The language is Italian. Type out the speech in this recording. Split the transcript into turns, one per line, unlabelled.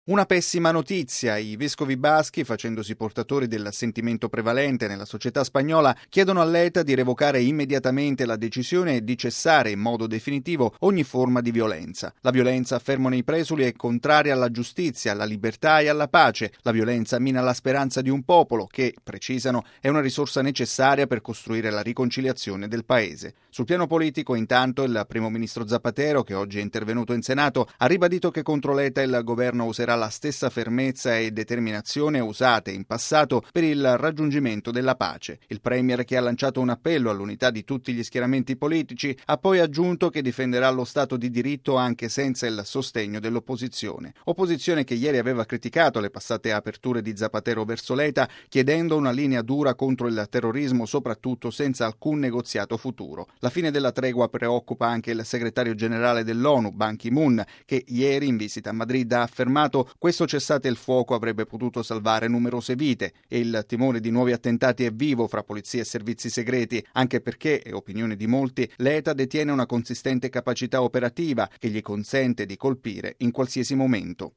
Una pessima notizia: i vescovi baschi, facendosi portatori del sentimento prevalente nella società spagnola, chiedono all'ETA di revocare immediatamente la decisione e di cessare in modo definitivo ogni forma di violenza. La violenza, affermano i presuli, è contraria alla giustizia, alla libertà e alla pace. La violenza mina la speranza di un popolo che, precisano, è una risorsa necessaria per costruire la riconciliazione del paese. Sul piano politico, intanto, il primo ministro Zapatero, che oggi è intervenuto in Senato, ha ribadito che contro l'ETA il governo userà la stessa fermezza e determinazione usate in passato per il raggiungimento della pace. Il premier, che ha lanciato un appello all'unità di tutti gli schieramenti politici, ha poi aggiunto che difenderà lo Stato di diritto anche senza il sostegno dell'opposizione. Opposizione che ieri aveva criticato le passate aperture di Zapatero verso l'ETA, chiedendo una linea dura contro il terrorismo, soprattutto senza alcun negoziato futuro. La fine della tregua preoccupa anche il segretario generale dell'ONU, Ban Ki-moon, che ieri in visita a Madrid ha affermato: questo cessate il fuoco avrebbe potuto salvare numerose vite, e il timore di nuovi attentati è vivo fra polizia e servizi segreti, anche perché, è opinione di molti, l'ETA detiene una consistente capacità operativa che gli consente di colpire in qualsiasi momento.